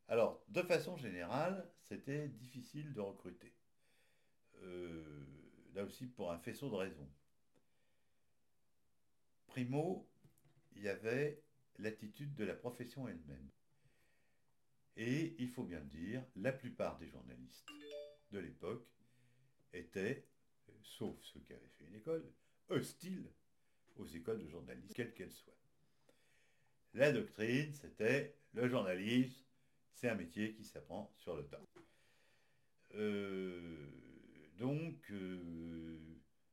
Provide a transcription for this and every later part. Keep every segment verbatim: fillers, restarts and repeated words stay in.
Alors, de façon générale, c'était difficile de recruter. Euh, Là aussi, pour un faisceau de raisons. Primo, il y avait l'attitude de la profession elle-même. Et il faut bien le dire, la plupart des journalistes de l'époque étaient, euh, sauf ceux qui avaient fait une école, hostiles aux écoles de journalisme, quelles qu'elles soient. La doctrine, c'était le journalisme, c'est un métier qui s'apprend sur le tas. Euh, donc, euh,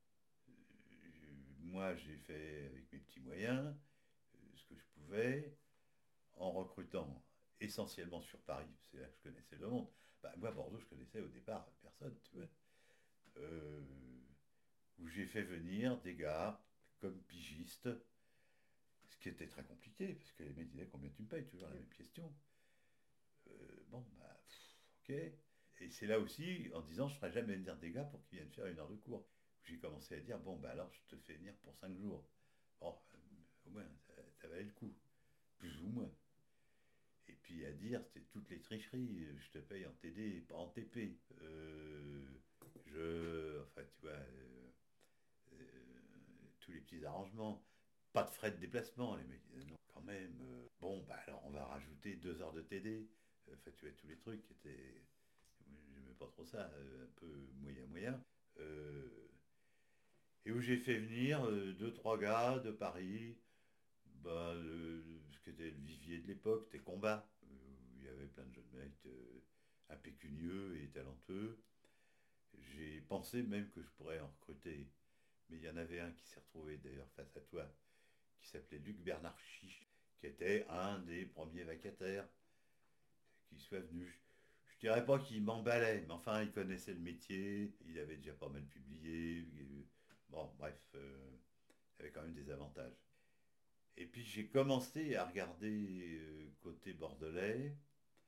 moi, j'ai fait avec mes petits moyens euh, ce que je pouvais, en recrutant essentiellement sur Paris, c'est là que je connaissais le monde. Bah, moi, Bordeaux, je connaissais au départ personne, tu vois. Euh, où j'ai fait venir des gars comme pigistes, ce qui était très compliqué, parce que les mecs disaient combien tu me payes, toujours la même question. Euh, bon, bah, pff, ok. Et c'est là aussi, en disant, je ne ferai jamais venir des gars pour qu'ils viennent faire une heure de cours. J'ai commencé à dire, bon, bah alors je te fais venir pour cinq jours. Bon, euh, au moins, ça, ça valait le coup, plus ou moins. Et puis à dire, c'était toutes les tricheries. Je te paye en T D, pas en T P. Euh, je. Enfin, tu vois, euh, euh, tous les petits arrangements. Pas de frais de déplacement, les mecs disaient non, quand même. Euh, bon, bah alors on va rajouter deux heures de T D. Enfin, tu vois, tous les trucs qui étaient. J'aimais pas trop ça, euh, un peu moyen-moyen. Euh, et où j'ai fait venir euh, deux, trois gars de Paris, bah, le- ce qui était le vivier de l'époque, c'était Combat, euh, où il y avait plein de jeunes mecs euh, impécunieux et talentueux. J'ai pensé même que je pourrais en recruter, mais il y en avait un qui s'est retrouvé d'ailleurs face à toi, qui s'appelait Luc Bernard Chiche, qui était un des premiers vacataires qui soit venu. Je, je dirais pas qu'il m'emballait, mais enfin, il connaissait le métier, il avait déjà pas mal publié. euh, Bon, bref, euh, il avait quand même des avantages. Et puis j'ai commencé à regarder euh, côté bordelais,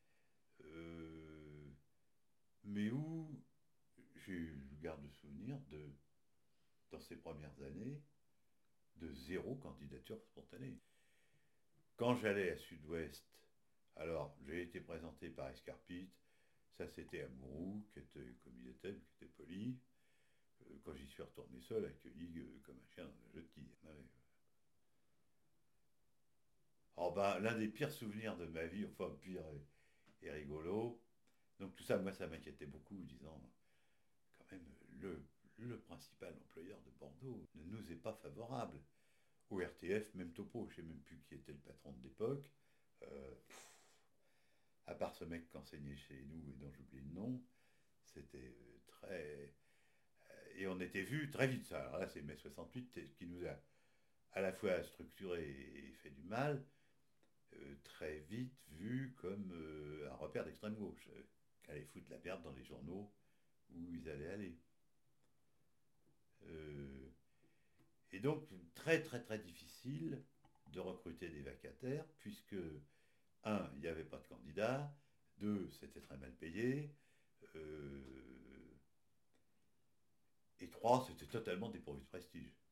euh, mais où j'ai, je garde le souvenir de, dans ces premières années, de zéro candidature spontanée. Quand j'allais à Sud-Ouest, alors j'ai été présenté par Escarpite, ça c'était Amouroux, qui était comme il était, qui était poli. Euh, quand j'y suis retourné seul, accueilli euh, comme un chien dans un jeu de quilles. Ouais. Alors ben, l'un des pires souvenirs de ma vie, enfin pire et, et rigolo, donc tout ça, moi, ça m'inquiétait beaucoup, disant, quand même, le, le principal employeur de Bordeaux ne nous est pas favorable. Au R T F, même topo, je ne sais même plus qui était le patron de l'époque. Euh, à part ce mec qui enseignait chez nous et dont j'oublie le nom, c'était euh, très... euh, Et on était vu très vite, ça. Alors là, c'est mai soixante-huit qui nous a à la fois structuré et fait du mal, euh, très vite vu comme euh, un repère d'extrême gauche, euh, qui allait foutre la merde dans les journaux où ils allaient aller. Euh, et donc, très très très difficile de recruter des vacataires, puisque, un, il n'y avait pas de candidat, deux, c'était très mal payé, euh, et trois, c'était totalement dépourvu de prestige.